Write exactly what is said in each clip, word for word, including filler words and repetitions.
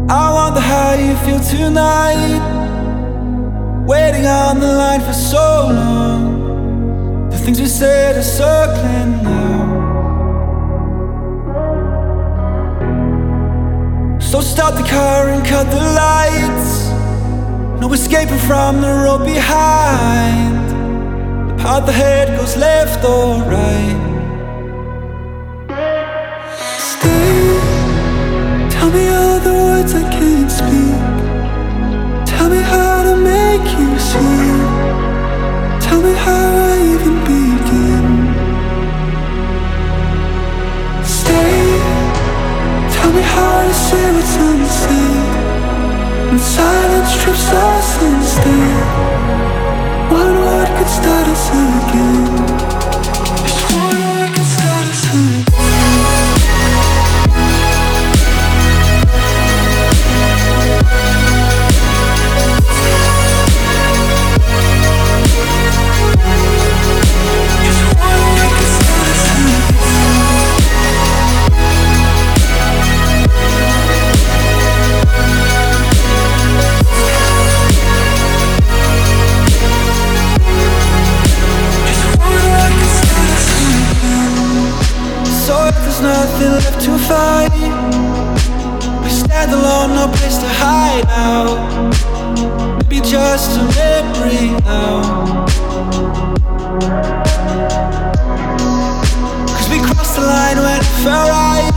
I wonder how you feel tonight, waiting on the line for so long. The things we said are circling now. So stop the car and cut the lights. No escaping from the road behind. The path ahead goes left or right. Tell me all the words I can't speak. Tell me how to make you see. Tell me how I even begin. Stay. Tell me how to say what's unsaid. When silence strips us instead. One word could start us again. Just one word could start us again. There's nothing left to fight. We stand alone, no place to hide now. Maybe just a memory now. Cause we crossed the line when it felt right.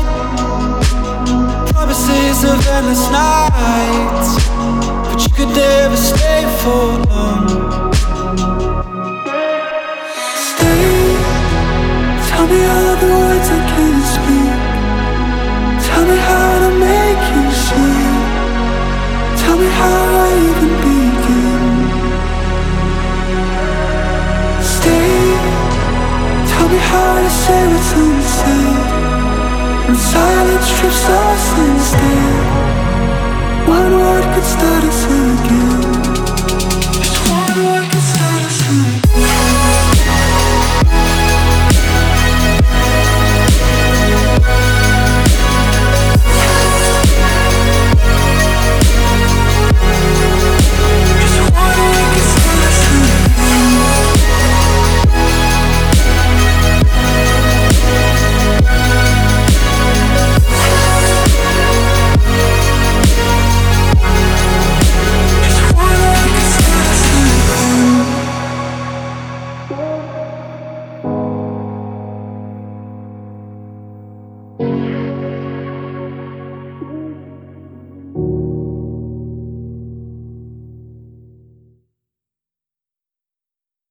Promises of endless nights, but you could never stay for long. Tell me all the words I can't speak. Tell me how to make you see. Tell me how I even begin. Stay. Tell me how to say what's unsaid. When silence strips us in.